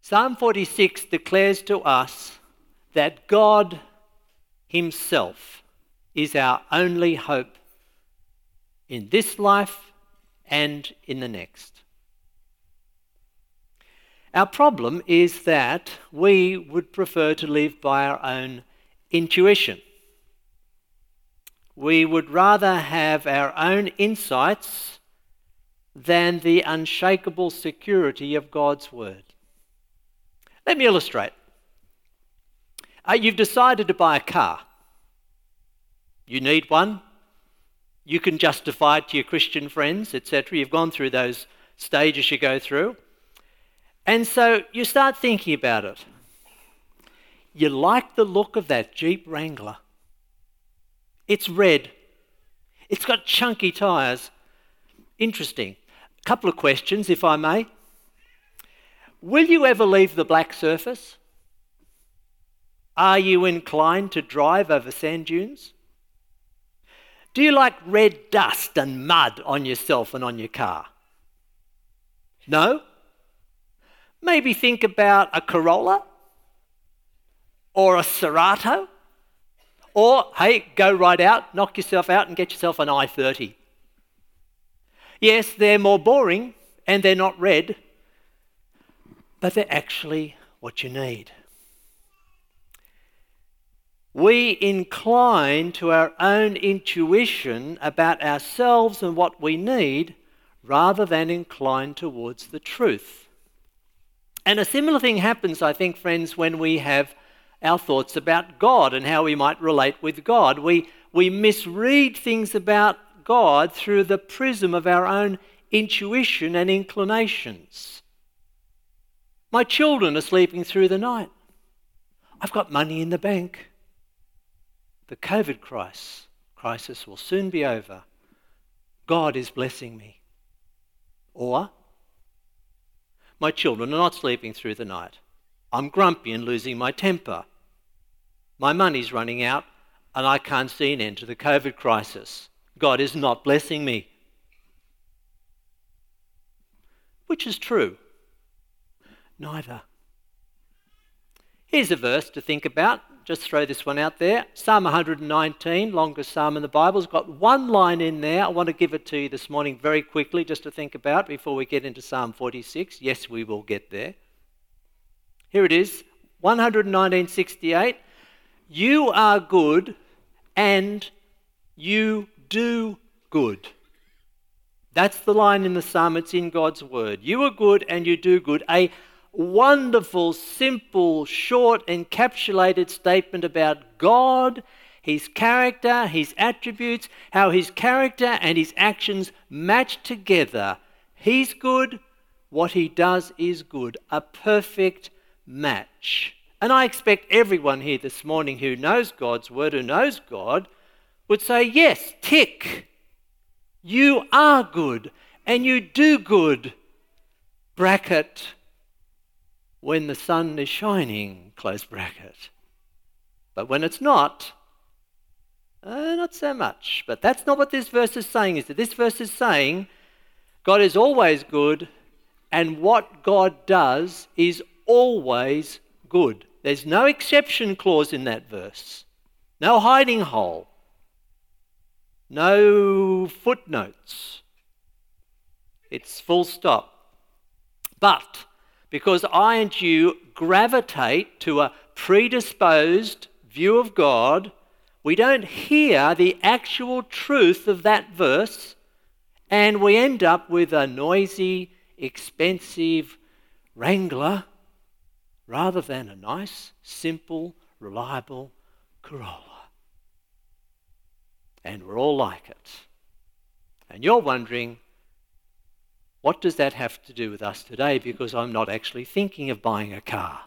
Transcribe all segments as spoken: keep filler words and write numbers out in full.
Psalm forty-six declares to us that God himself is our only hope in this life and in the next. Our problem is that we would prefer to live by our own intuition. We would rather have our own insights than the unshakable security of God's word. Let me illustrate. Uh, you've decided to buy a car. You need one. You can justify it to your Christian friends, et cetera. You've gone through those stages you go through. And so you start thinking about it. You like the look of that Jeep Wrangler. It's red. It's got chunky tyres. Interesting. A couple of questions, if I may. Will you ever leave the black surface? Are you inclined to drive over sand dunes? Do you like red dust and mud on yourself and on your car? No? Maybe think about a Corolla or a Cerato, or, hey, go right out, knock yourself out and get yourself an I thirty. Yes, they're more boring and they're not red, but they're actually what you need. We incline to our own intuition about ourselves and what we need rather than incline towards the truth. And a similar thing happens, I think, friends, when we have our thoughts about God and how we might relate with God. We, we misread things about God through the prism of our own intuition and inclinations. My children are sleeping through the night. I've got money in the bank. The COVID crisis, crisis will soon be over. God is blessing me. Or, my children are not sleeping through the night. I'm grumpy and losing my temper. My money's running out and I can't see an end to the COVID crisis. God is not blessing me. Which is true? Neither. Here's a verse to think about. Just throw this one out there. Psalm one nineteen, longest psalm in the Bible. It's got one line in there. I want to give it to you this morning very quickly just to think about before we get into Psalm forty-six. Yes, we will get there. Here it is, one nineteen sixty-eight. You are good and you do good. That's the line in the psalm. It's in God's word. You are good and you do good. A wonderful, simple, short, encapsulated statement about God, his character, his attributes, how his character and his actions match together. He's good, what he does is good. A perfect match. And I expect everyone here this morning who knows God's word, who knows God, would say, yes, tick. You are good and you do good. Bracket. When the sun is shining, close bracket. But when it's not, uh, not so much. But that's not what this verse is saying, is it? This verse is saying God is always good and what God does is always good. There's no exception clause in that verse. No hiding hole. No footnotes. It's full stop. But because I and you gravitate to a predisposed view of God, we don't hear the actual truth of that verse, and we end up with a noisy, expensive Wrangler rather than a nice, simple, reliable Corolla. And we're all like it. And you're wondering, what does that have to do with us today? Because I'm not actually thinking of buying a car.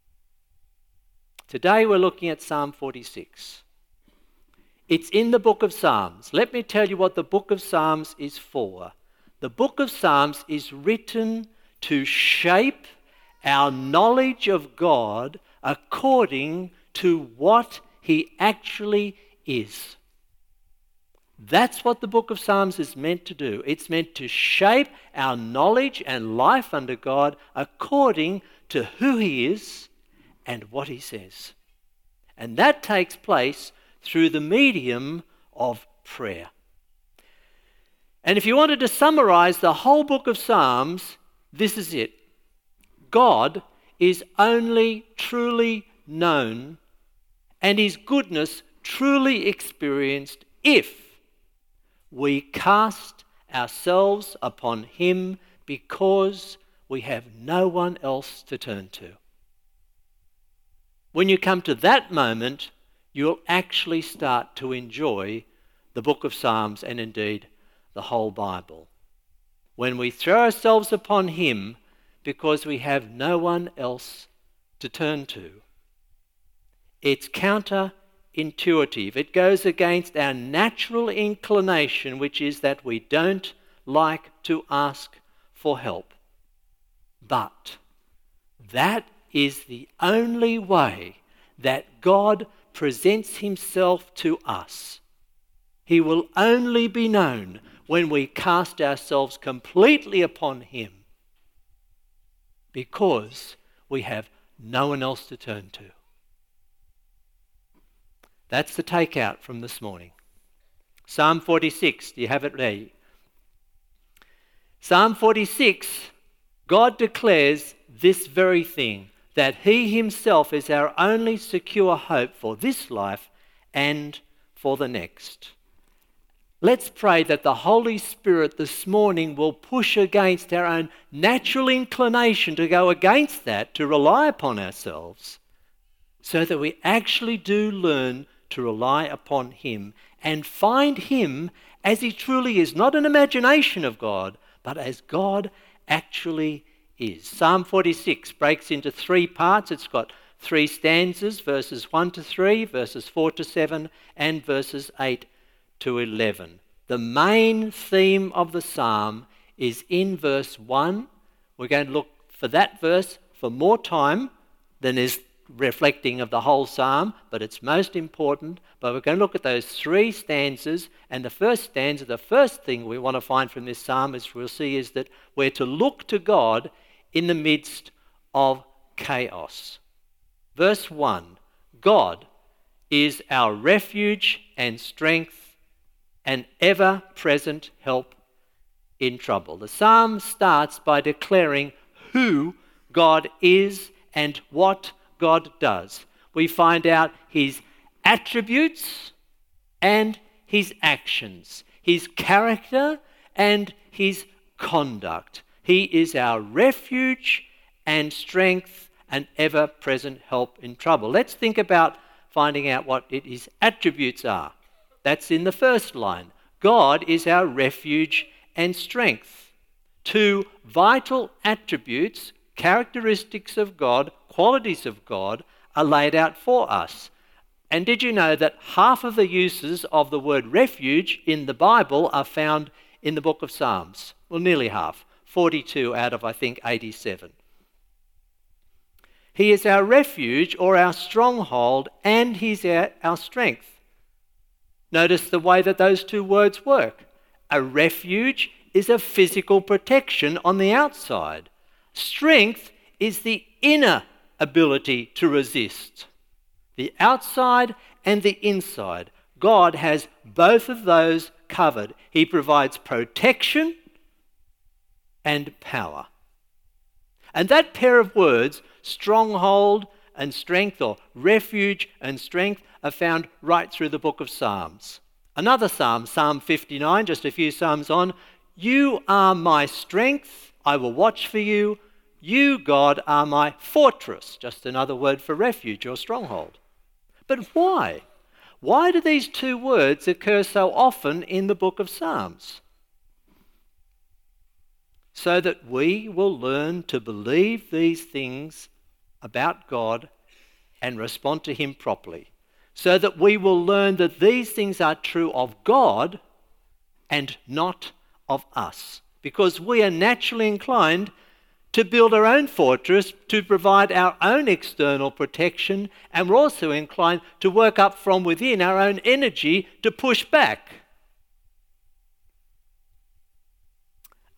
Today we're looking at Psalm forty-six. It's in the book of Psalms. Let me tell you what the book of Psalms is for. The book of Psalms is written to shape our knowledge of God according to what he actually is. That's what the book of Psalms is meant to do. It's meant to shape our knowledge and life under God according to who he is and what he says. And that takes place through the medium of prayer. And if you wanted to summarize the whole book of Psalms, this is it. God is only truly known and his goodness truly experienced if we cast ourselves upon him because we have no one else to turn to. When you come to that moment, you'll actually start to enjoy the book of Psalms and indeed the whole Bible. When we throw ourselves upon him because we have no one else to turn to. It's counterintuitive. It goes against our natural inclination, which is that we don't like to ask for help. But that is the only way that God presents himself to us. He will only be known when we cast ourselves completely upon him because we have no one else to turn to. That's the takeout from this morning. Psalm forty-six, do you have it ready? Psalm forty-six, God declares this very thing, that he himself is our only secure hope for this life and for the next. Let's pray that the Holy Spirit this morning will push against our own natural inclination to go against that, to rely upon ourselves, so that we actually do learn to rely upon him and find him as he truly is, not an imagination of God, but as God actually is. Psalm forty-six breaks into three parts. It's got three stanzas, verses one to three, verses four to seven, and verses eight to eleven. The main theme of the psalm is in verse one. We're going to look for that verse for more time than is reflecting of the whole psalm, but it's most important. But we're going to look at those three stanzas, and the first stanza, the first thing we want to find from this psalm, as we'll see, is that we're to look to God in the midst of chaos. Verse one, God is our refuge and strength, an ever-present help in trouble. The psalm starts by declaring who God is and what God does. We find out his attributes and his actions, his character and his conduct. He is our refuge and strength, an ever-present help in trouble. Let's think about finding out what it, his attributes are. That's in the first line. God is our refuge and strength. Two vital attributes, characteristics of God, qualities of God, are laid out for us. And did you know that half of the uses of the word refuge in the Bible are found in the book of Psalms? Well, nearly half. forty-two out of, I think, eighty-seven. He is our refuge or our stronghold, and he's our, our strength. Notice the way that those two words work. A refuge is a physical protection on the outside. Strength is the inner ability to resist. The outside and the inside. God has both of those covered. He provides protection and power. And that pair of words, stronghold and strength, or refuge and strength, are found right through the book of Psalms. Another psalm, Psalm fifty-nine, just a few psalms on. You are my strength, I will watch for you. You, God, are my fortress. Just another word for refuge or stronghold. But why? Why do these two words occur so often in the book of Psalms? So that we will learn to believe these things about God and respond to him properly. So that we will learn that these things are true of God and not of us. Because we are naturally inclined to build our own fortress, to provide our own external protection, and we're also inclined to work up from within our own energy to push back.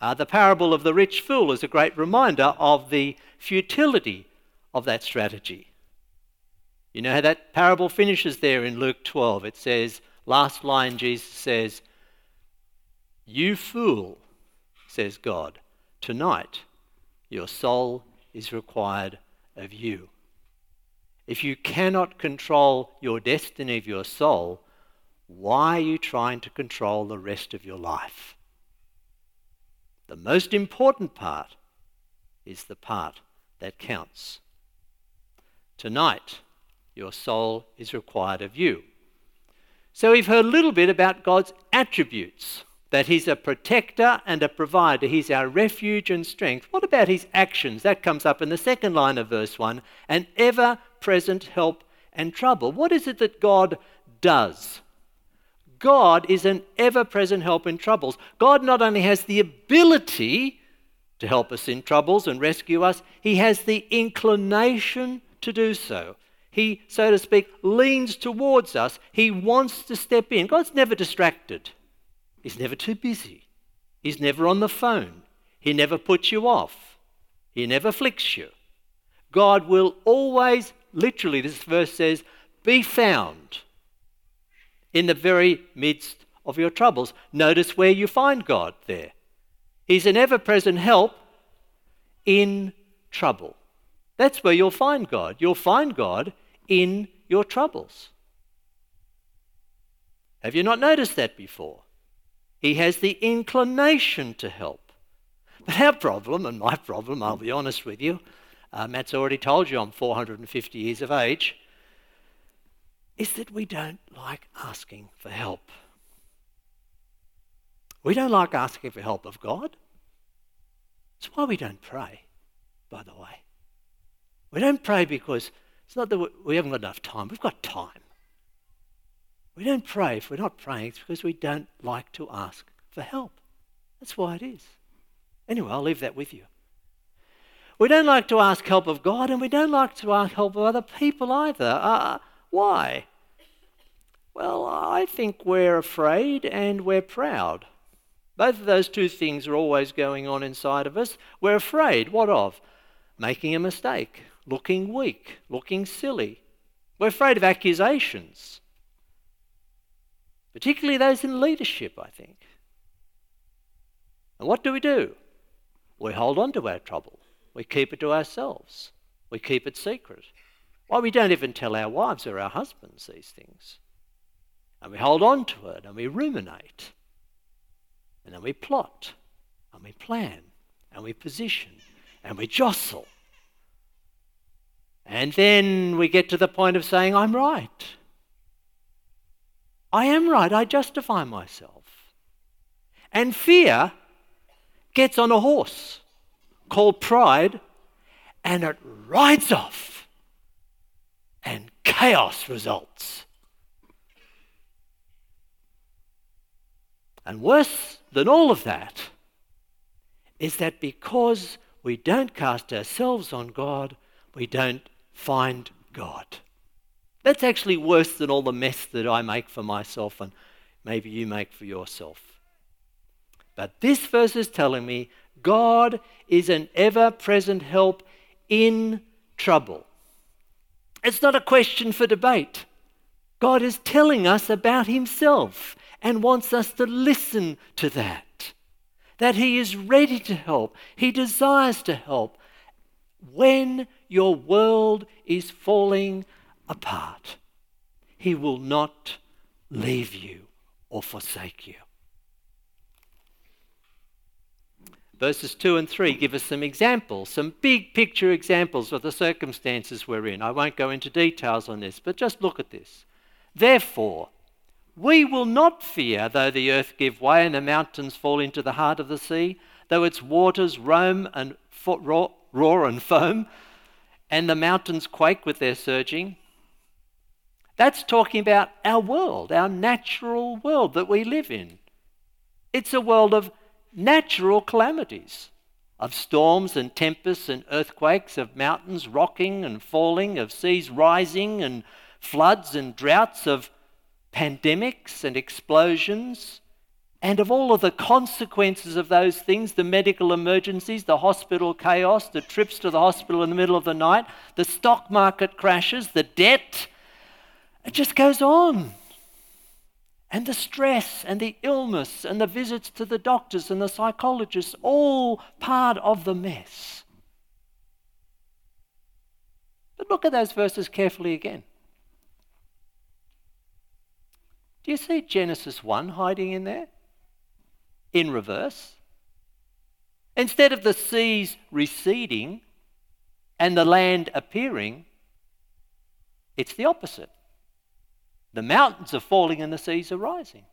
Uh, the parable of the rich fool is a great reminder of the futility of that strategy. You know how that parable finishes there in Luke twelve. It says, last line Jesus says, "You fool," says God, "tonight your soul is required of you." If you cannot control your destiny of your soul, why are you trying to control the rest of your life? The most important part is the part that counts. Tonight, your soul is required of you. So we've heard a little bit about God's attributes, that he's a protector and a provider. He's our refuge and strength. What about his actions? That comes up in the second line of verse one, an ever-present help and trouble. What is it that God does? God is an ever-present help in troubles. God not only has the ability to help us in troubles and rescue us, he has the inclination to do so. He, so to speak, leans towards us. He wants to step in. God's never distracted. He's never too busy. He's never on the phone. He never puts you off. He never flicks you. God will always, literally, this verse says, be found in the very midst of your troubles. Notice where you find God there. He's an ever-present help in trouble. That's where you'll find God. You'll find God in your troubles. Have you not noticed that before? He has the inclination to help. But our problem, and my problem, I'll be honest with you, uh, Matt's already told you I'm four hundred fifty years of age, is that we don't like asking for help. We don't like asking for help of God. It's why we don't pray, by the way. We don't pray because it's not that we haven't got enough time. We've got time. We don't pray if we're not praying. It's because we don't like to ask for help. That's why it is. Anyway, I'll leave that with you. We don't like to ask help of God, and we don't like to ask help of other people either. Uh, why? Well, I think we're afraid and we're proud. Both of those two things are always going on inside of us. We're afraid. What of? Making a mistake, looking weak, looking silly. We're afraid of accusations, particularly those in leadership, I think. And what do we do? We hold on to our trouble. We keep it to ourselves. We keep it secret. Why, we don't even tell our wives or our husbands these things. And we hold on to it and we ruminate. And then we plot and we plan and we position and we jostle. And then we get to the point of saying, I'm right. I am right. I justify myself. And fear gets on a horse called pride, and it rides off. And chaos results. And worse than all of that is that because we don't cast ourselves on God, we don't find God. That's actually worse than all the mess that I make for myself and maybe you make for yourself. But this verse is telling me God is an ever-present help in trouble. It's not a question for debate. God is telling us about himself and wants us to listen to that. That he is ready to help. He desires to help when your world is falling apart. He will not leave you or forsake you. Verses two and three give us some examples, some big picture examples of the circumstances we're in. I won't go into details on this, but just look at this. Therefore, we will not fear though the earth give way and the mountains fall into the heart of the sea, though its waters roam and fo- roar, roar and foam, and the mountains quake with their surging. That's talking about our world, our natural world that we live in. It's a world of natural calamities, of storms and tempests and earthquakes, of mountains rocking and falling, of seas rising and floods and droughts, of pandemics and explosions and of all of the consequences of those things, the medical emergencies, the hospital chaos, the trips to the hospital in the middle of the night, the stock market crashes, the debt, it just goes on. And the stress and the illness and the visits to the doctors and the psychologists, all part of the mess. But look at those verses carefully again. Do you see Genesis one hiding in there? In reverse. Instead of the seas receding and the land appearing, it's the opposite. The mountains are falling and the seas are rising.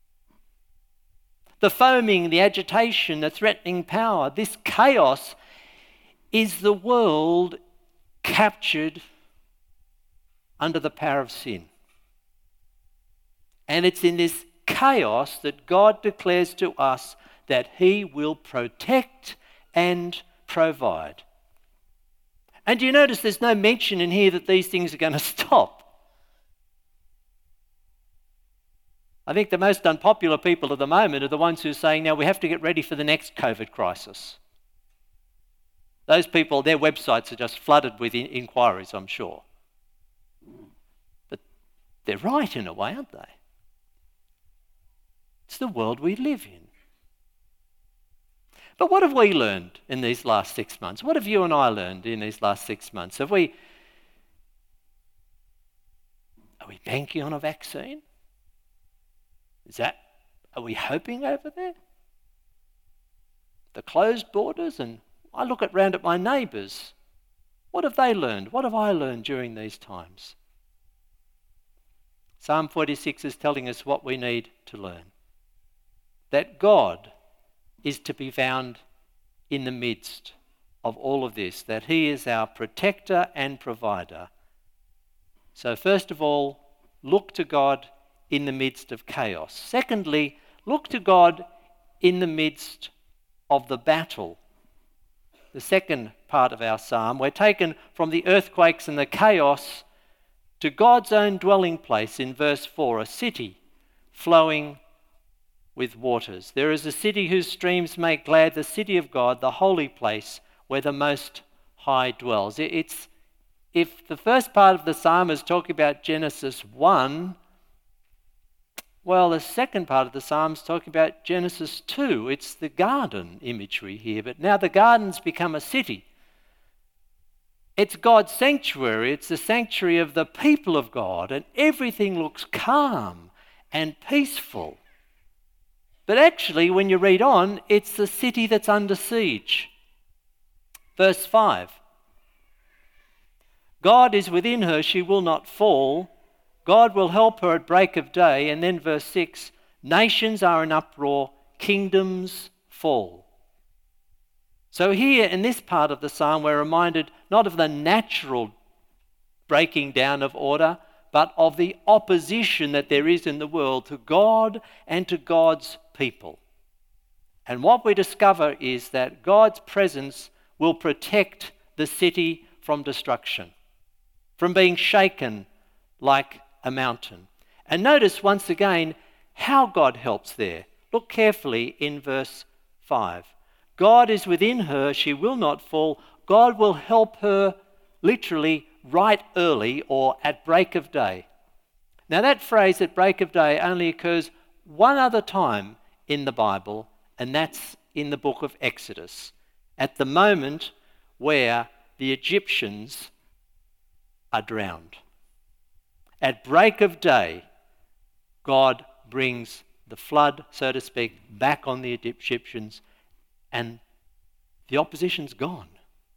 The foaming, the agitation, the threatening power, this chaos is the world captured under the power of sin. And it's in this chaos that God declares to us that He will protect and provide. And do you notice there's no mention in here that these things are going to stop? I think the most unpopular people at the moment are the ones who are saying, now we have to get ready for the next COVID crisis. Those people, their websites are just flooded with in- inquiries, I'm sure. But they're right in a way, aren't they? It's the world we live in. But what have we learned in these last six months? What have you and I learned in these last six months? Have we, are we banking on a vaccine? Is that, are we hoping over there? The closed borders, and I look at round at my neighbours. What have they learned? What have I learned during these times? Psalm forty-six is telling us what we need to learn. That God is to be found in the midst of all of this, that He is our protector and provider. So first of all, look to God in the midst of chaos. Secondly, look to God in the midst of the battle. The second part of our psalm, we're taken from the earthquakes and the chaos to God's own dwelling place in verse four, a city flowing with waters. There is a city whose streams make glad, the city of God, the holy place where the Most High dwells. It's, if the first part of the psalm is talking about Genesis one, well, the second part of the psalm is talking about Genesis two. It's the garden imagery here, but now the garden's become a city. It's God's sanctuary. It's the sanctuary of the people of God, and everything looks calm and peaceful. But actually, when you read on, it's the city that's under siege. Verse five. God is within her, she will not fall. God will help her at break of day. And then verse six, nations are in uproar, kingdoms fall. So here in this part of the psalm, we're reminded not of the natural breaking down of order, but of the opposition that there is in the world to God and to God's people. And what we discover is that God's presence will protect the city from destruction, from being shaken like a mountain. And notice once again how God helps there. Look carefully in verse five. God is within her, she will not fall. God will help her literally right early or at break of day. Now that phrase at break of day only occurs one other time in the Bible, and that's in the book of Exodus, at the moment where the Egyptians are drowned. At break of day, God brings the flood, so to speak, back on the Egyptians, and the opposition's gone.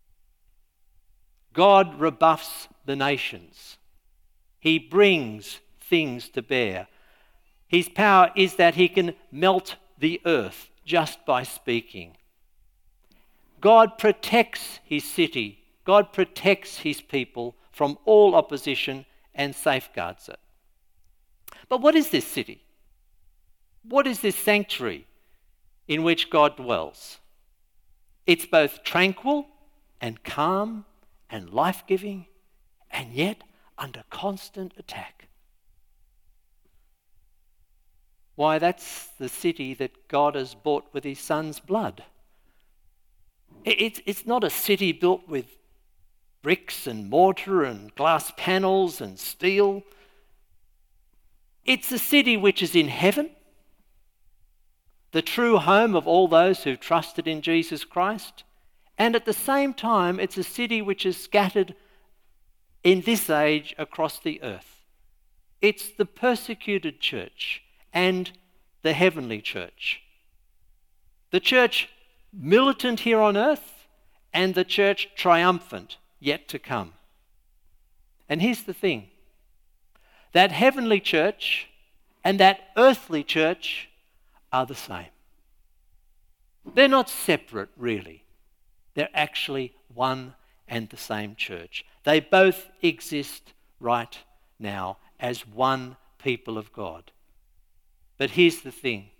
God rebuffs the nations. He brings things to bear. His power is that he can melt the earth just by speaking. God protects his city. God protects his people from all opposition and safeguards it. But what is this city? What is this sanctuary in which God dwells? It's both tranquil and calm and life-giving, and yet under constant attack. Why, that's the city that God has bought with his son's blood. It's, it's not a city built with bricks and mortar and glass panels and steel. It's a city which is in heaven, the true home of all those who've trusted in Jesus Christ. And at the same time, it's a city which is scattered in this age across the earth. It's the persecuted church and the heavenly church. The church militant here on earth and the church triumphant yet to come. And here's the thing. That heavenly church and that earthly church are the same. They're not separate, really. They're actually one and the same church. They both exist right now as one people of God. But here's the thing.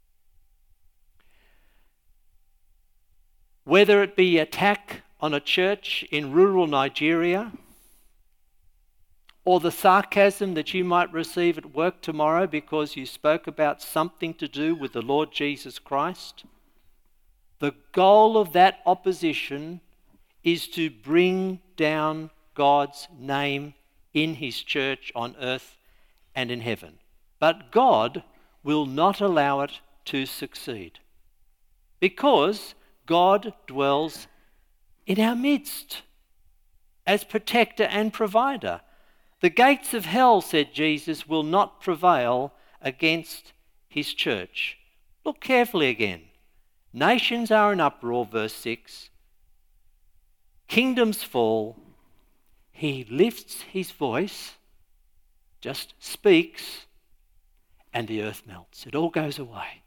Whether it be attack on a church in rural Nigeria, or the sarcasm that you might receive at work tomorrow because you spoke about something to do with the Lord Jesus Christ, the goal of that opposition is to bring down God's name in his church on earth and in heaven. But God will not allow it to succeed, because God dwells in our midst as protector and provider. The gates of hell, said Jesus, will not prevail against his church. Look carefully again. Nations are in uproar, verse six. Kingdoms fall. He lifts his voice, just speaks, and the earth melts. It all goes away.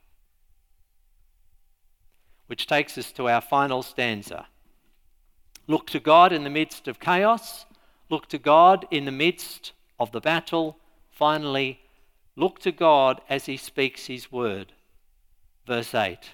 Which takes us to our final stanza. Look to God in the midst of chaos. Look to God in the midst of the battle. Finally, look to God as he speaks his word. Verse eight.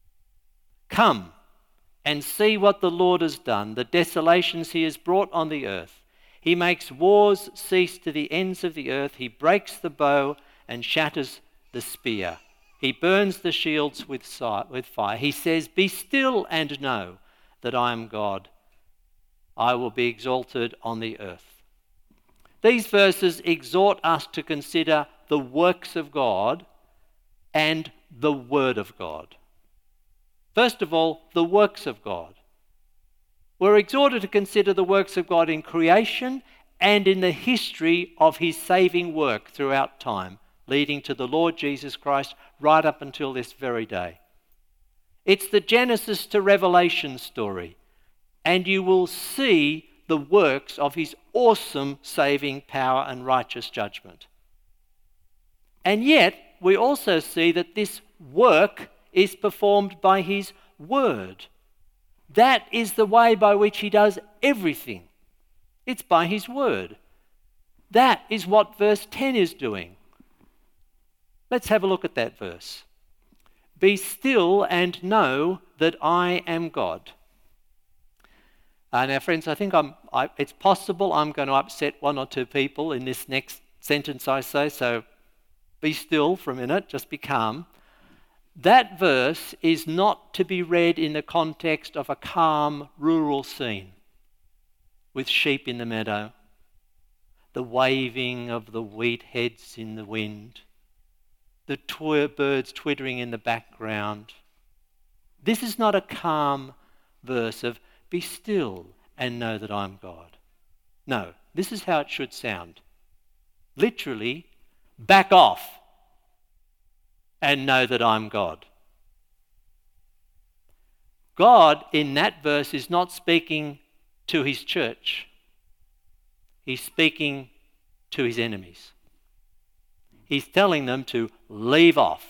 Come and see what the Lord has done, the desolations he has brought on the earth. He makes wars cease to the ends of the earth. He breaks the bow and shatters the spear. He burns the shields with fire. He says, be still and know that I am God. I will be exalted on the earth. These verses exhort us to consider the works of God and the Word of God. First of all, the works of God. We're exhorted to consider the works of God in creation and in the history of his saving work throughout time, leading to the Lord Jesus Christ right up until this very day. It's the Genesis to Revelation story, and you will see the works of his awesome saving power and righteous judgment. And yet, we also see that this work is performed by his word. That is the way by which he does everything. It's by his word. That is what verse ten is doing. Let's have a look at that verse. Be still and know that I am God. Uh, now, friends, I think I'm, I, it's possible I'm going to upset one or two people in this next sentence I say, so be still for a minute, just be calm. That verse is not to be read in the context of a calm rural scene with sheep in the meadow, the waving of the wheat heads in the wind, the tw- birds twittering in the background. This is not a calm verse of be still and know that I'm God. No, this is how it should sound. Literally, back off and know that I'm God. God in that verse is not speaking to his church. He's speaking to his enemies. He's telling them to leave off.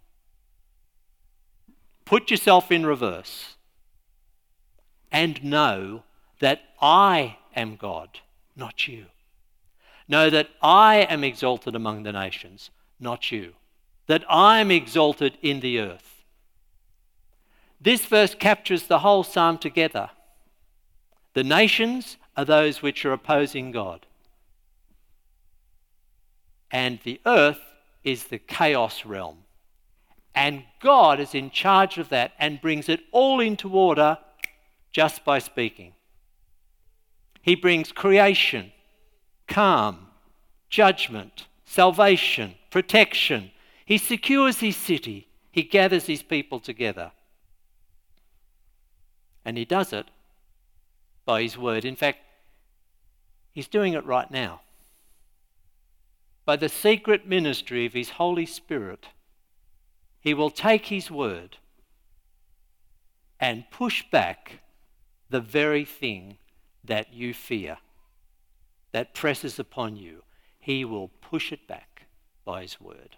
Put yourself in reverse and know that I am God, not you. Know that I am exalted among the nations, not you. That I am exalted in the earth. This verse captures the whole psalm together. The nations are those which are opposing God. And the earth is the chaos realm. And God is in charge of that and brings it all into order just by speaking. He brings creation, calm, judgment, salvation, protection. He secures his city. He gathers his people together. And he does it by his word. In fact, he's doing it right now. By the secret ministry of his Holy Spirit, he will take his word and push back the very thing that you fear, that presses upon you. He will push it back by his word.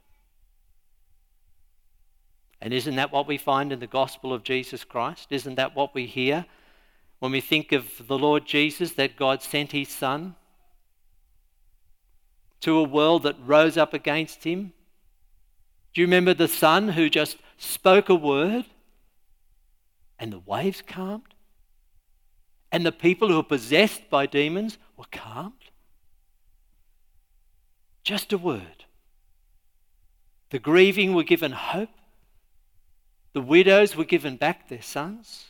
And isn't that what we find in the gospel of Jesus Christ? Isn't that what we hear when we think of the Lord Jesus, that God sent his Son to a world that rose up against him? Do you remember the Son who just spoke a word and the waves calmed? And the people who were possessed by demons were calmed? Just a word. The grieving were given hope. The widows were given back their sons.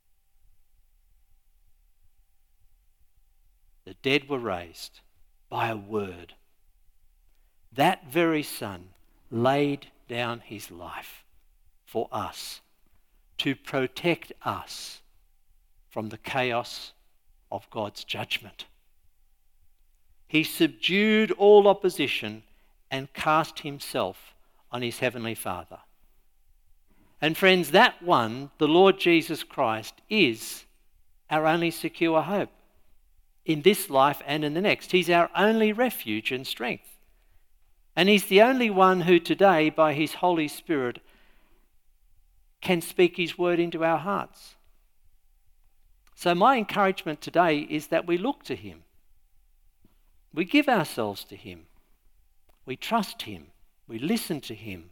The dead were raised by a word. That very Son laid down his life for us to protect us from the chaos of God's judgment. He subdued all opposition and cast himself on his heavenly Father. And friends, that one, the Lord Jesus Christ, is our only secure hope in this life and in the next. He's our only refuge and strength. And he's the only one who today, by his Holy Spirit, can speak his word into our hearts. So my encouragement today is that we look to him. We give ourselves to him. We trust him. We listen to him.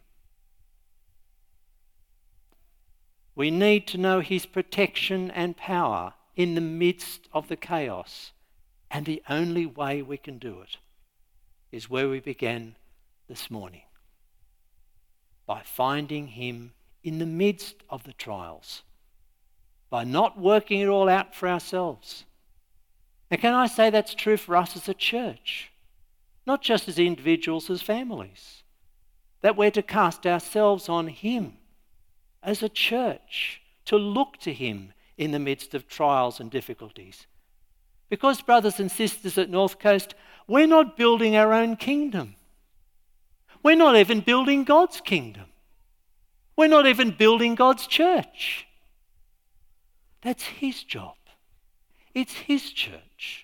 We need to know his protection and power in the midst of the chaos. And the only way we can do it is where we began this morning. By finding him in the midst of the trials. By not working it all out for ourselves. And can I say that's true for us as a church? Not just as individuals, as families. That we're to cast ourselves on him as a church, to look to him in the midst of trials and difficulties. Because, brothers and sisters at North Coast, we're not building our own kingdom. We're not even building God's kingdom. We're not even building God's church. That's his job. It's his church.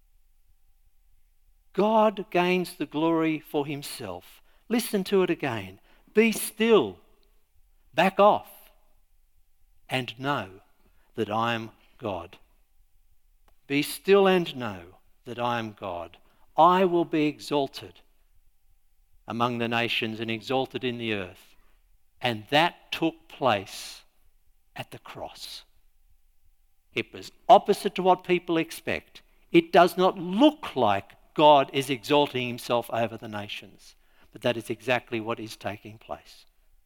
God gains the glory for himself. Listen to it again. Be still. Back off. And know that I am God. Be still and know that I am God. I will be exalted among the nations and exalted in the earth. And that took place at the cross. It was opposite to what people expect. It does not look like God is exalting himself over the nations. But that is exactly what is taking place.